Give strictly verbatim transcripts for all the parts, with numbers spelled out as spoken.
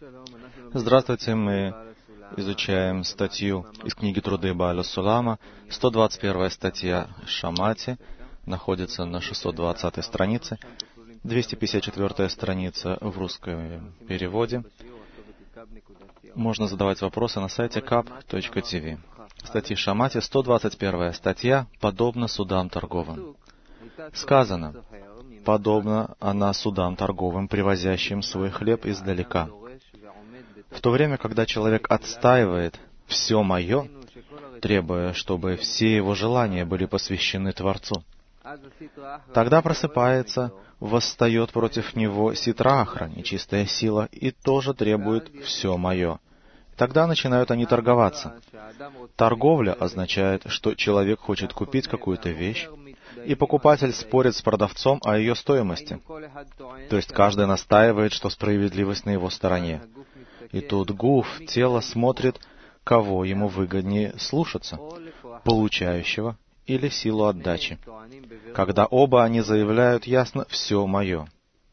Здравствуйте, мы изучаем статью из книги «Труды Бааля Сулама». сто двадцать первая статья Шамати находится на шестьсот двадцатой странице, двести пятьдесят четвёртая страница в русском переводе. Можно задавать вопросы на сайте кап точка ти ви. Статьи Шамати, сто двадцать первая статья, подобно судам торговым. Сказано, подобно она судам торговым, привозящим свой хлеб издалека. В то время, когда человек отстаивает «все мое», требуя, чтобы все его желания были посвящены Творцу, тогда просыпается, восстает против него Ситра-Ахра, нечистая сила, и тоже требует «все мое». Тогда начинают они торговаться. Торговля означает, что человек хочет купить какую-то вещь, и покупатель спорит с продавцом о ее стоимости. То есть каждый настаивает, что справедливость на его стороне. И тут гуф, тело, смотрит, кого ему выгоднее слушаться, получающего или силу отдачи. Когда оба они заявляют ясно «все мое».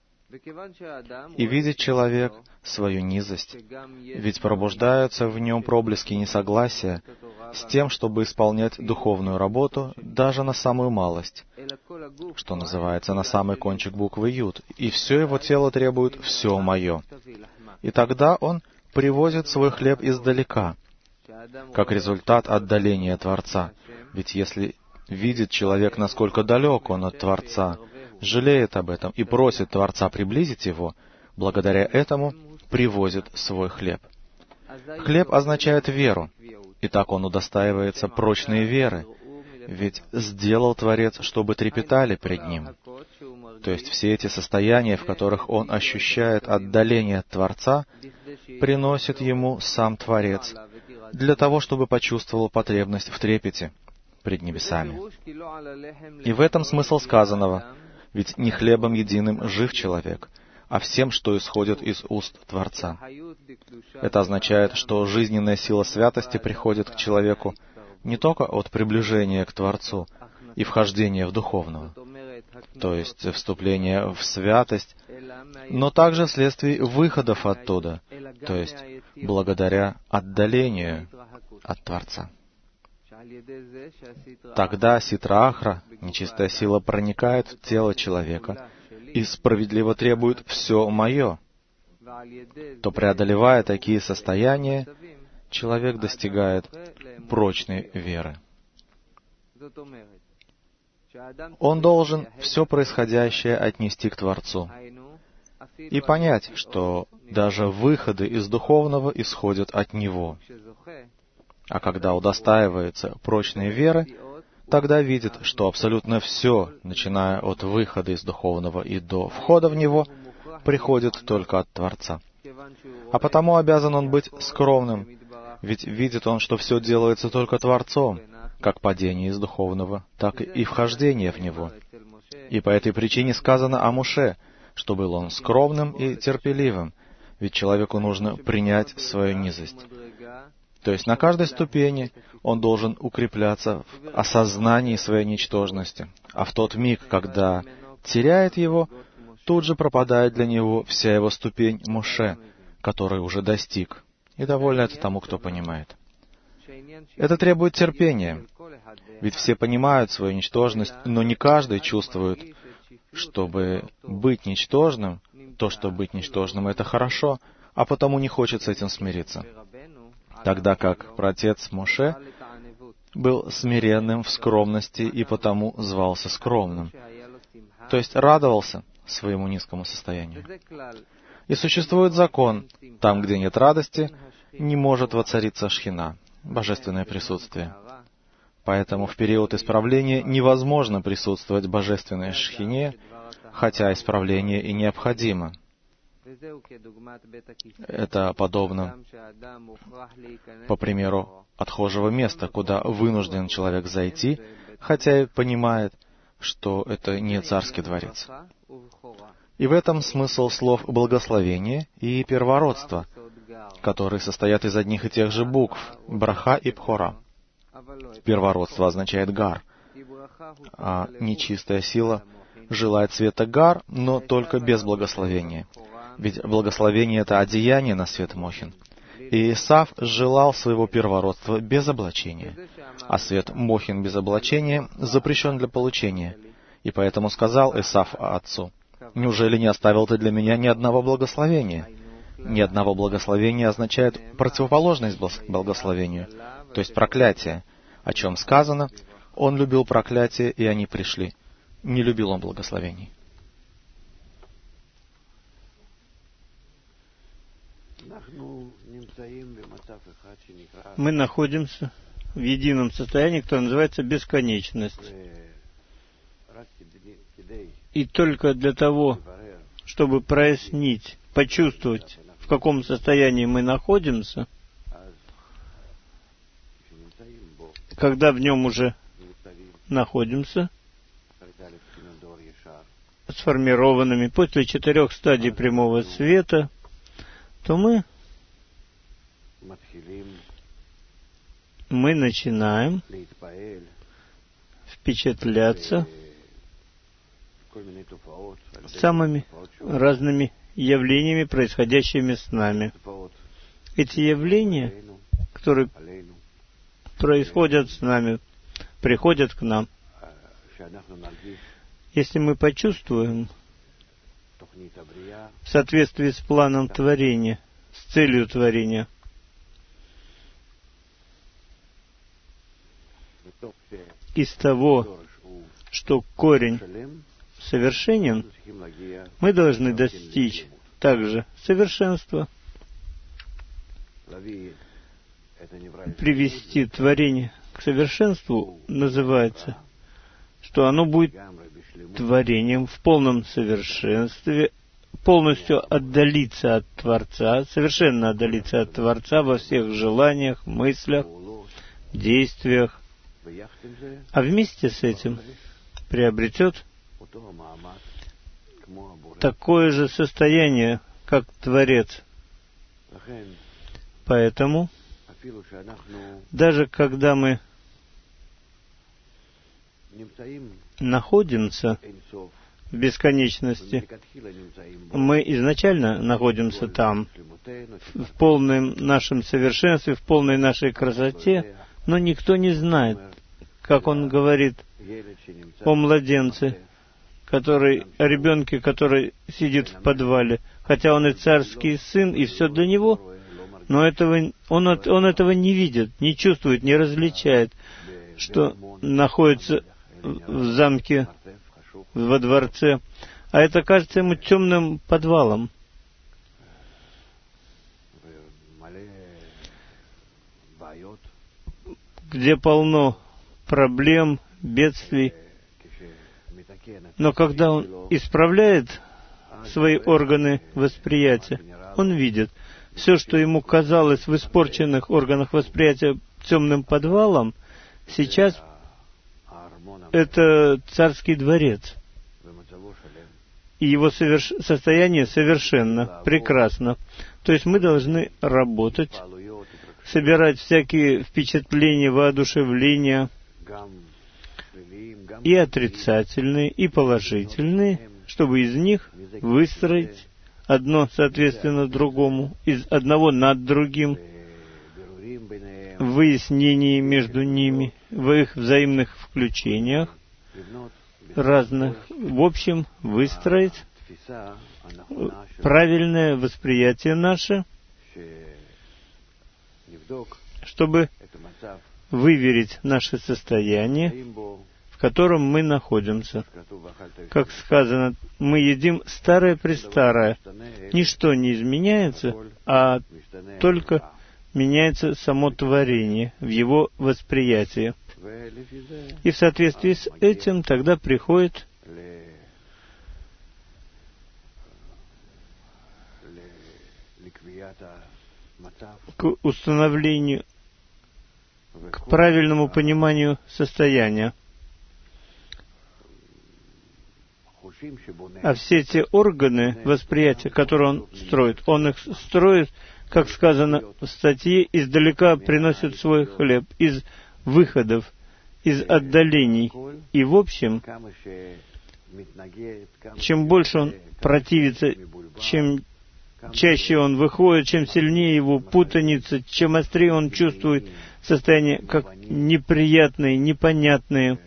И видит человек свою низость, ведь пробуждаются в нем проблески несогласия с тем, чтобы исполнять духовную работу даже на самую малость, что называется на самый кончик буквы Юд, и все его тело требует «все мое». И тогда он привозит свой хлеб издалека, как результат отдаления Творца. Ведь если видит человек, насколько далек он от Творца, жалеет об этом и просит Творца приблизить его, благодаря этому привозит свой хлеб. Хлеб означает веру, и так он удостаивается прочной веры, ведь сделал Творец, чтобы трепетали пред Ним. То есть все эти состояния, в которых он ощущает отдаление от Творца, приносит ему сам Творец, для того, чтобы почувствовал потребность в трепете пред небесами. И в этом смысл сказанного, ведь не хлебом единым жив человек, а всем, что исходит из уст Творца. Это означает, что жизненная сила святости приходит к человеку не только от приближения к Творцу и вхождения в духовного, то есть вступления в святость, но также вследствие выходов оттуда, то есть благодаря отдалению от Творца. Тогда Ситра-Ахра, нечистая сила, проникает в тело человека и справедливо требует «все мое», то, преодолевая такие состояния, человек достигает прочной веры. Он должен все происходящее отнести к Творцу и понять, что даже выходы из духовного исходят от Него. А когда удостаивается прочной веры, тогда видит, что абсолютно все, начиная от выхода из духовного и до входа в него, приходит только от Творца. А потому обязан он быть скромным, ведь видит он, что все делается только Творцом, как падение из духовного, так и вхождение в него. И по этой причине сказано о Моше, что был он скромным и терпеливым, ведь человеку нужно принять свою низость. То есть на каждой ступени он должен укрепляться в осознании своей ничтожности, а в тот миг, когда теряет его, тут же пропадает для него вся его ступень Моше, который уже достиг, и довольно это тому, кто понимает. Это требует терпения, ведь все понимают свою ничтожность, но не каждый чувствует, чтобы быть ничтожным, то, что быть ничтожным, это хорошо, а потому не хочет с этим смириться. Тогда как праотец Моше был смиренным в скромности и потому звался скромным, то есть радовался своему низкому состоянию. И существует закон, там, где нет радости, не может воцариться шхина, божественное присутствие. Поэтому в период исправления невозможно присутствовать божественной шхине, хотя исправление и необходимо. Это подобно, по примеру, отхожего места, куда вынужден человек зайти, хотя и понимает, что это не царский дворец. И в этом смысл слов благословения и первородства, которые состоят из одних и тех же букв браха и пхора. Первородство означает гар, а нечистая сила желает света гар, но только без благословения. Ведь благословение — это одеяние на свет Мохин. И Исав желал своего первородства без облачения, а свет Мохин без облачения запрещен для получения. И поэтому сказал Исав отцу: «Неужели не оставил ты для меня ни одного благословения?» Ни одного благословения означает противоположность благословению, то есть проклятие, о чем сказано: «Он любил проклятие, и они пришли». Не любил он благословений. Мы находимся в едином состоянии, которое называется бесконечность. И только для того, чтобы прояснить, почувствовать, в каком состоянии мы находимся, когда в нем уже находимся, сформированными после четырех стадий прямого света, то мы, мы начинаем впечатляться самыми разными явлениями, происходящими с нами. Эти явления, которые происходят с нами, приходят к нам. Если мы почувствуем в соответствии с планом творения, с целью творения, из того, что корень совершенен, мы должны достичь также совершенства, привести творение к совершенству называется, что оно будет творением в полном совершенстве, полностью отдалиться от Творца, совершенно отдалиться от Творца во всех желаниях, мыслях, действиях, а вместе с этим приобретет такое же состояние, как Творец. Поэтому, даже когда мы находимся в бесконечности, мы изначально находимся там, в полном нашем совершенстве, в полной нашей красоте, но никто не знает, как он говорит о младенце, который, о ребенке, который сидит в подвале, хотя он и царский сын, и все для него, но этого, он, он этого не видит, не чувствует, не различает, что находится в замке, во дворце, а это кажется ему темным подвалом, где полно проблем, бедствий. Но когда он исправляет свои органы восприятия, он видит, все, что ему казалось в испорченных органах восприятия темным подвалом, сейчас это царский дворец. И его соверш... состояние совершенно прекрасно. То есть мы должны работать, собирать всякие впечатления, воодушевления, и отрицательные, и положительные, чтобы из них выстроить одно соответственно другому, из одного над другим, выяснении между ними, в их взаимных включениях разных, в общем, выстроить правильное восприятие наше, чтобы выверить наше состояние, в котором мы находимся. Как сказано, мы едим старое-престарое. Ничто не изменяется, а только меняется само творение в его восприятии. И в соответствии с этим тогда приходит к установлению, к правильному пониманию состояния. А все те органы восприятия, которые он строит, он их строит, как сказано в статье, издалека приносит свой хлеб, из выходов, из отдалений. И в общем, чем больше он противится, чем чаще он выходит, чем сильнее его путаница, чем острее он чувствует состояние как неприятные, непонятные,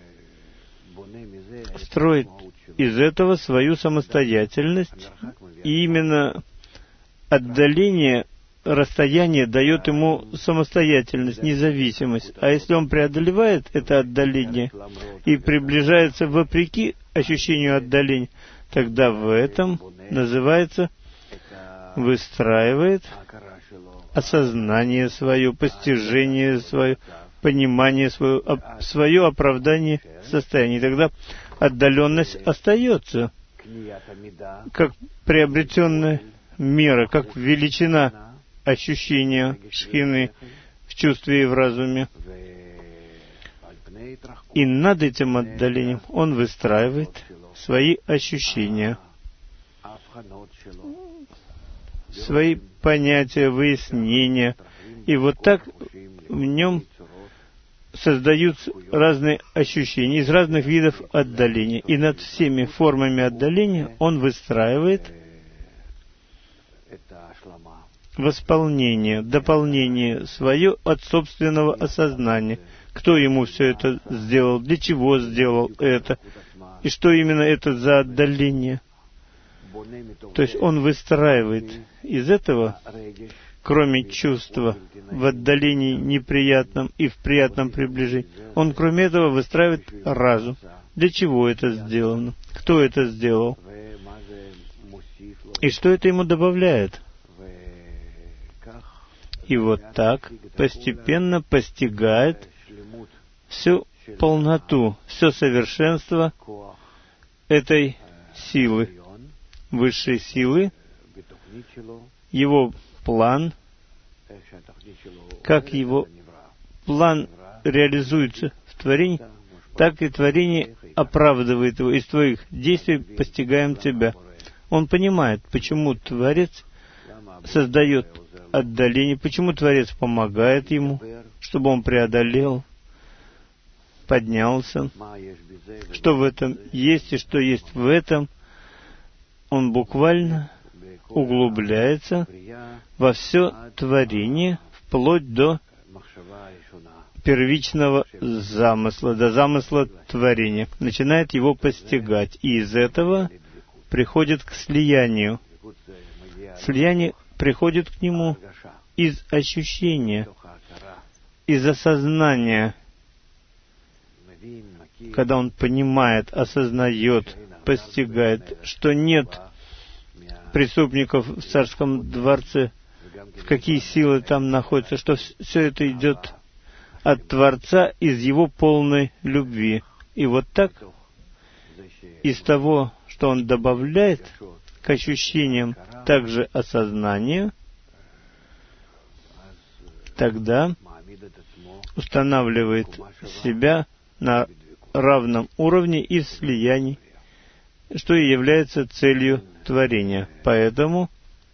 строит из этого свою самостоятельность, и именно отдаление, расстояние дает ему самостоятельность, независимость. А если он преодолевает это отдаление и приближается вопреки ощущению отдаления, тогда в этом называется выстраивает осознание свое, постижение свое, понимание свое, свое оправдание состояния. И тогда отдаленность остается как приобретенная мера, как величина ощущения шхины в чувстве и в разуме. И над этим отдалением он выстраивает свои ощущения, свои понятия, выяснения. И вот так в нем создаются разные ощущения из разных видов отдаления. И над всеми формами отдаления он выстраивает восполнение, дополнение свое от собственного осознания. Кто ему все это сделал, для чего сделал это, и что именно это за отдаление. То есть он выстраивает из этого, кроме чувства в отдалении неприятном и в приятном приближении, он кроме этого выстраивает разум. Для чего это сделано? Кто это сделал? И что это ему добавляет? И вот так постепенно постигает всю полноту, все совершенство этой силы, высшей силы, его план, как его план реализуется в творении, так и творение оправдывает его. Из твоих действий постигаем тебя. Он понимает, почему Творец создает отдаление, почему Творец помогает ему, чтобы он преодолел, поднялся, что в этом есть и что есть в этом. Он буквально углубляется во все творение, вплоть до первичного замысла, до замысла творения, начинает его постигать, и из этого приходит к слиянию. Слияние приходит к нему из ощущения, из осознания, когда он понимает, осознает, постигает, что нет преступников в царском дворце, в какие силы там находятся, что все это идет от Творца из его полной любви. И вот так, из того, что он добавляет к ощущениям также осознание, тогда устанавливает себя на равном уровне и в слиянии, что и является целью творения. Поэтому,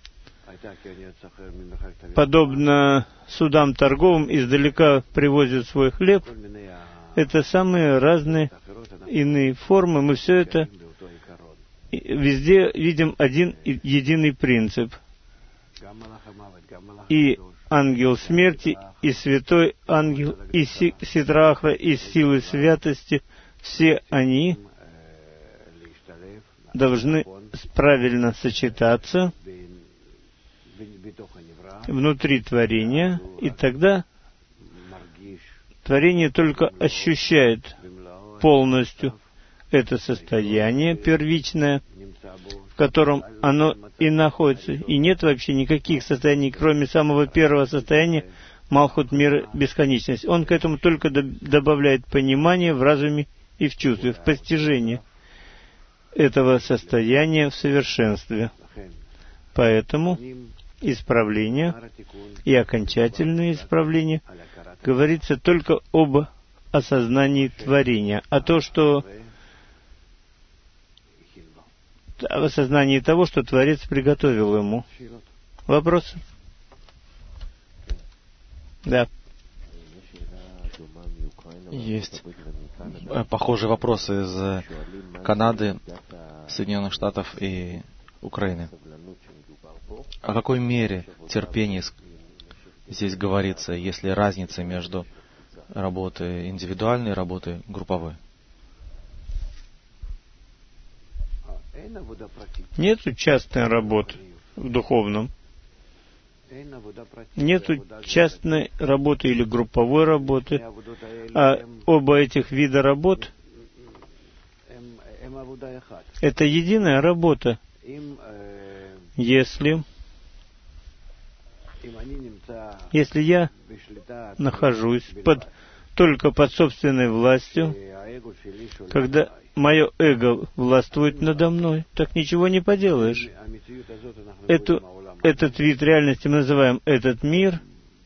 подобно судам торговым, издалека привозят свой хлеб, это самые разные иные формы. Мы все это везде видим один единый принцип. И ангел смерти, и святой ангел, и Ситрахра, и силы святости, все они должны правильно сочетаться внутри творения, и тогда творение только ощущает полностью это состояние первичное, в котором оно и находится. И нет вообще никаких состояний, кроме самого первого состояния, Малхут мира бесконечность. Он к этому только добавляет понимание в разуме и в чувстве, в постижении этого состояния в совершенстве. Поэтому исправление и окончательное исправление говорится только об осознании творения, а то, что в осознании того, что Творец приготовил ему. Вопросы? Да. Есть похожие вопросы из Канады, Соединенных Штатов и Украины. О какой мере терпения здесь говорится, если разница между работой индивидуальной и работой групповой? Нет частной работы в духовном. Нет частной работы или групповой работы. А оба этих вида работ — это единая работа. Если, если я нахожусь под, только под собственной властью, когда мое эго властвует надо мной, так ничего не поделаешь. Эту, этот вид реальности мы называем этот мир,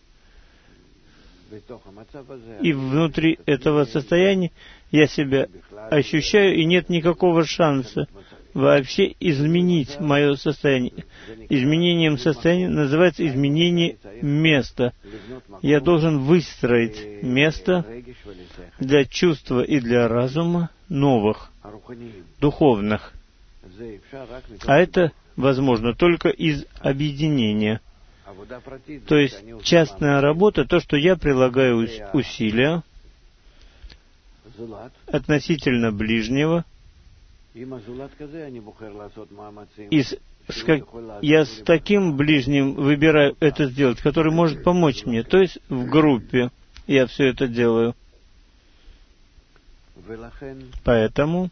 и внутри этого состояния я себя ощущаю, и нет никакого шанса вообще изменить мое состояние. Изменением состояния называется изменение места. Я должен выстроить место для чувства и для разума новых, духовных. А это возможно только из объединения. То есть частная работа, то, что я прилагаю усилия относительно ближнего, и с, с как, я с таким ближним выбираю это сделать, который может помочь мне. То есть в группе я все это делаю. Поэтому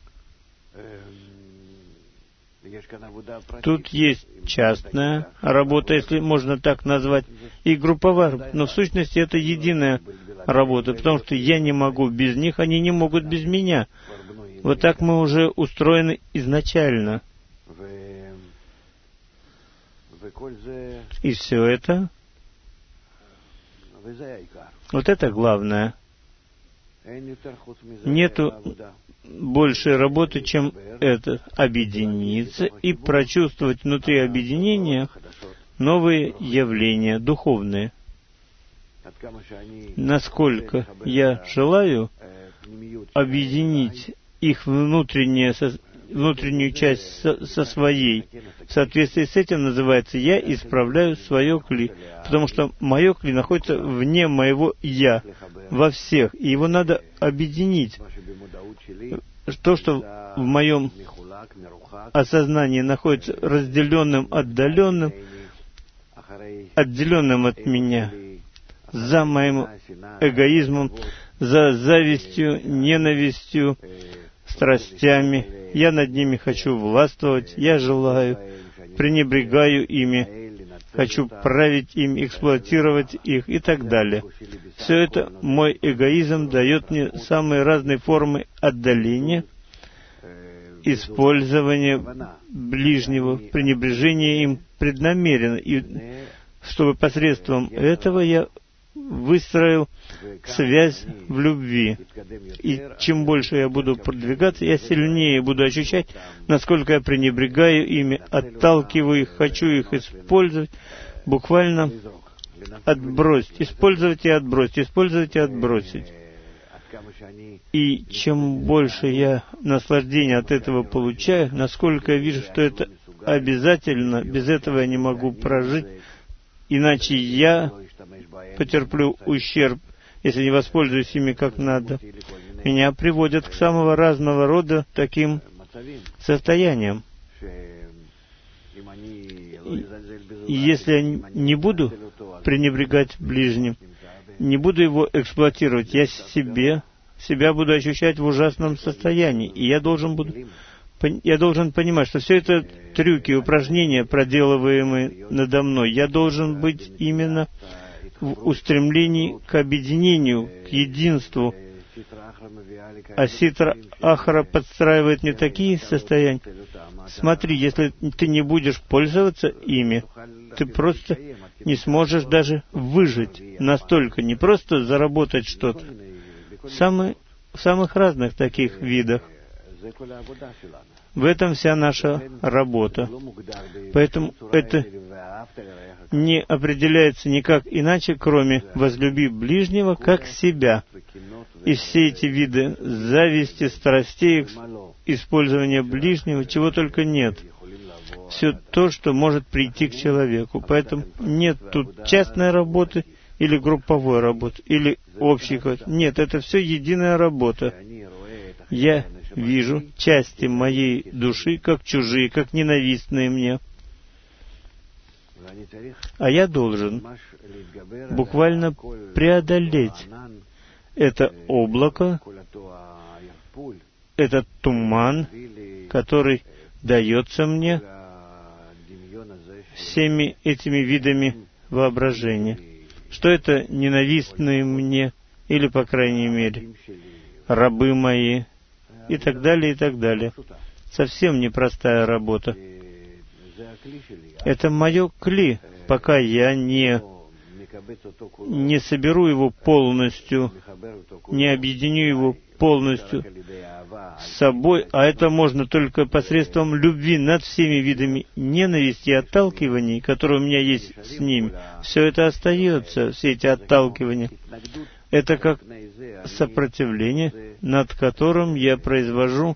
тут есть частная работа, если можно так назвать, и групповая. Но в сущности это единая работа, потому что я не могу без них, они не могут без меня. Вот так мы уже устроены изначально. И все это, вот это главное. Нету большей работы, чем это. Объединиться и прочувствовать внутри объединения новые явления духовные. Насколько я желаю объединить их внутреннее, внутреннюю часть со, со своей. В соответствии с этим называется «я исправляю свое кли», потому что мое кли находится вне моего «я», во всех, и его надо объединить. То, что в моем осознании находится разделенным, отдаленным, отделенным от меня, за моим эгоизмом, за завистью, ненавистью, страстями. Я над ними хочу властвовать, я желаю, пренебрегаю ими, хочу править ими, эксплуатировать их и так далее. Все это мой эгоизм дает мне самые разные формы отдаления, использования ближнего, пренебрежения им преднамеренно, и чтобы посредством этого я выстроил связь в любви. И чем больше я буду продвигаться, я сильнее буду ощущать, насколько я пренебрегаю ими, отталкиваю их, хочу их использовать, буквально отбросить, использовать и отбросить, использовать и отбросить. И чем больше я наслаждения от этого получаю, насколько я вижу, что это обязательно, без этого я не могу прожить, иначе я потерплю ущерб, если не воспользуюсь ими как надо. Меня приводят к самого разного рода таким состояниям. И если я не буду пренебрегать ближним, не буду его эксплуатировать, я себе, себя буду ощущать в ужасном состоянии. И я должен, буду, я должен понимать, что все это трюки, упражнения, проделываемые надо мной. Я должен быть именно в устремлении к объединению, к единству. А Ситра Ахара подстраивает мне такие состояния. Смотри, если ты не будешь пользоваться ими, ты просто не сможешь даже выжить настолько, не просто заработать что-то. Самые, в самых разных таких видах. В этом вся наша работа. Поэтому это не определяется никак иначе, кроме «возлюби ближнего, как себя». И все эти виды зависти, страстей, использования ближнего, чего только нет. все то, что может прийти к человеку. Поэтому нет тут частной работы или групповой работы, или общей. Нет, это все единая работа. Я вижу части моей души как чужие, как ненавистные мне. А я должен буквально преодолеть это облако, этот туман, который дается мне всеми этими видами воображения. Что это ненавистные мне, или, по крайней мере, рабы мои, и так далее, и так далее. Совсем непростая работа. Это мое кли, пока я не, не соберу его полностью, не объединю его полностью с собой, а это можно только посредством любви над всеми видами ненависти и отталкиваний, которые у меня есть с ним. Все это остается, все эти отталкивания. Это как сопротивление, над которым я произвожу,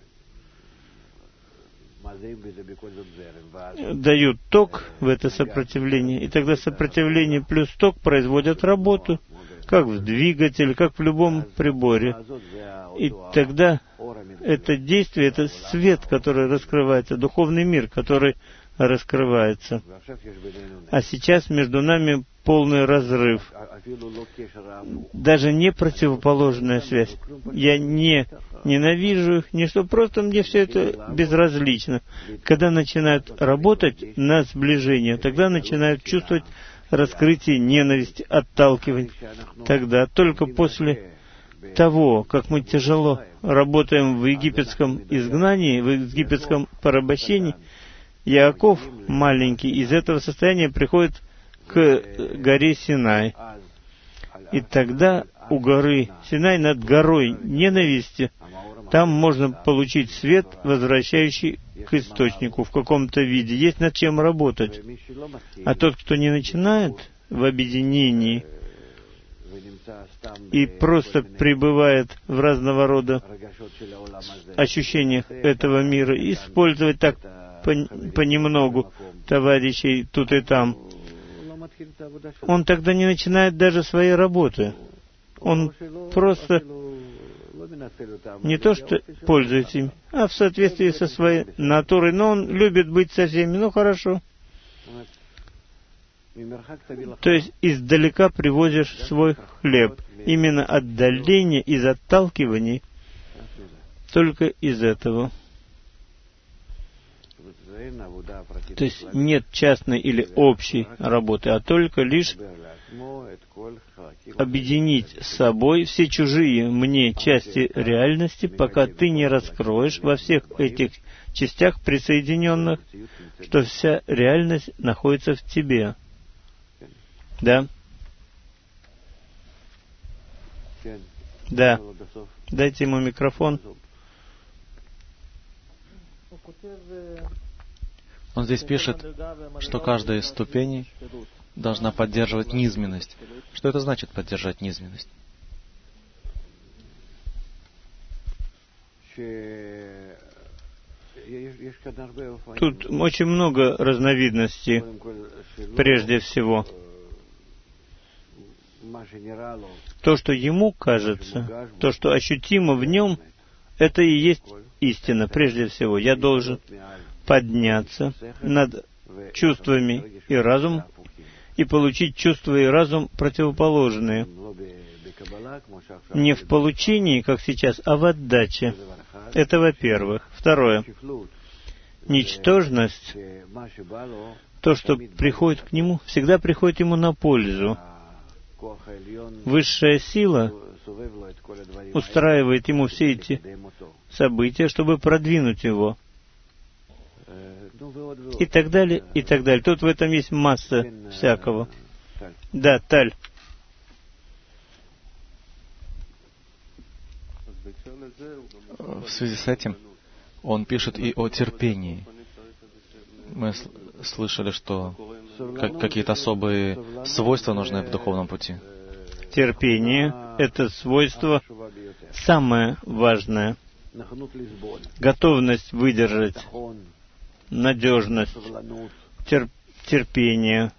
даю ток в это сопротивление, и тогда сопротивление плюс ток производят работу, как в двигателе, как в любом приборе. И тогда это действие, это свет, который раскрывается, духовный мир, который раскрывается. А сейчас между нами полный разрыв. Даже не противоположная связь. Я не ненавижу их, не что, просто мне все это безразлично. Когда начинают работать на сближение, тогда начинают чувствовать раскрытие ненависти, отталкивания. Тогда, только после того, как мы тяжело работаем в египетском изгнании, в египетском порабощении, Яаков, маленький, из этого состояния приходит к горе Синай. И тогда у горы Синай, над горой ненависти, там можно получить свет, возвращающий к источнику в каком-то виде. Есть над чем работать. А тот, кто не начинает в объединении и просто пребывает в разного рода ощущениях этого мира, использовать так понемногу товарищей тут и там, он тогда не начинает даже своей работы. Он просто не то что пользуется им, а в соответствии со своей натурой. Но он любит быть со всеми. Ну, хорошо. То есть издалека привозишь свой хлеб. Именно отдаление из отталкиваний, только из этого. То есть нет частной или общей работы, а только лишь объединить с собой все чужие мне части реальности, пока ты не раскроешь во всех этих частях присоединенных, что вся реальность находится в тебе. Да? Да. Дайте ему микрофон. Он здесь пишет, что каждая из ступеней должна поддерживать низменность. Что это значит поддержать низменность? Тут очень много разновидностей. Прежде всего, то, что ему кажется, то, что ощутимо в нем, это и есть истина. Прежде всего, я должен подняться над чувствами и разумом и получить чувства и разум противоположные. Не в получении, как сейчас, а в отдаче. Это во-первых. Второе. Ничтожность, то, что приходит к нему, всегда приходит ему на пользу. Высшая сила устраивает ему все эти события, чтобы продвинуть его. И так далее, и так далее. Тут в этом есть масса всякого. Да, Таль. В связи с этим он пишет и о терпении. Мы слышали, что как, какие-то особые свойства нужны в духовном пути. Терпение — это свойство самое важное. Готовность выдержать надежность, терп, терпение.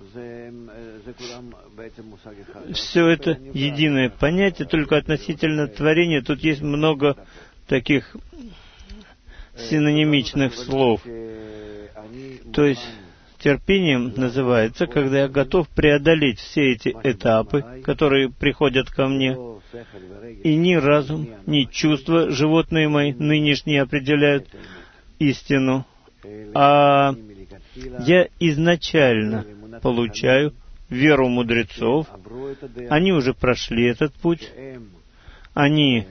Все это единое понятие, только относительно творения. Тут есть много таких синонимичных слов. То есть терпением называется, когда я готов преодолеть все эти этапы, которые приходят ко мне, и ни разум, ни чувства животные мои нынешние определяют истину, а я изначально получаю веру мудрецов. Они уже прошли этот путь. Они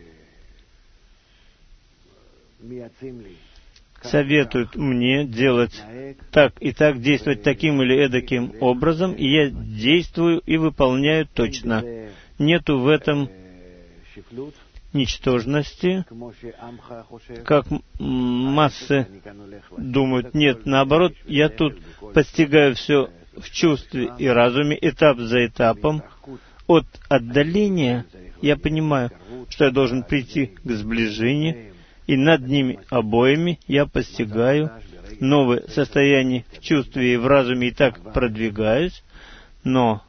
советуют мне делать так и так, действовать таким или эдаким образом, и я действую и выполняю точно. Нету в этом ничтожности, как массы думают. Нет, наоборот, я тут постигаю все в чувстве и разуме, этап за этапом. От отдаления я понимаю, что я должен прийти к сближению, и над ними обоими я постигаю новое состояние в чувстве и в разуме, и так продвигаюсь, но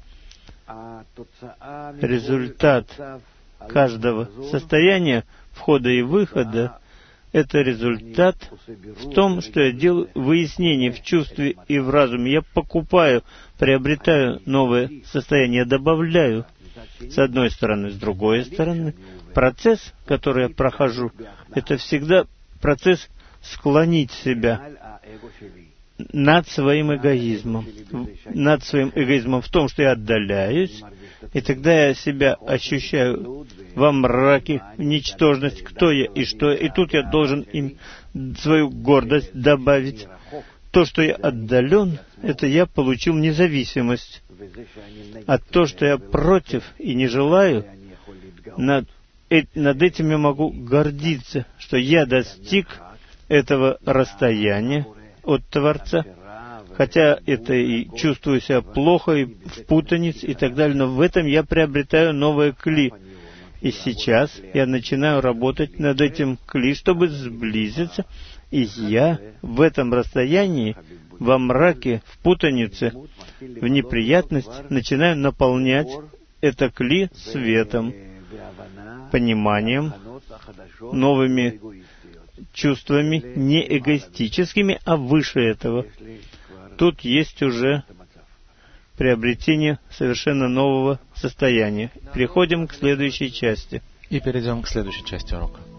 результат каждого состояния, входа и выхода, это результат в том, что я делаю выяснение в чувстве и в разуме. Я покупаю, приобретаю новое состояние, я добавляю с одной стороны, с другой стороны. Процесс, который я прохожу, это всегда процесс склонить себя над своим эгоизмом, над своим эгоизмом в том, что я отдаляюсь, и тогда я себя ощущаю во мраке, в ничтожность, кто я и что я. И тут я должен им свою гордость добавить. То, что я отдален, это я получил независимость. А то, что я против и не желаю, над, э, над этим я могу гордиться, что я достиг этого расстояния от Творца, хотя это и чувствую себя плохо, и в путанице, и так далее, но в этом я приобретаю новое кли. И сейчас я начинаю работать над этим кли, чтобы сблизиться, и я в этом расстоянии, во мраке, в путанице, в неприятность, начинаю наполнять это кли светом, пониманием, новыми чувствами, не эгоистическими, а выше этого. Тут есть уже приобретение совершенно нового состояния. Переходим к следующей части. И перейдем к следующей части урока.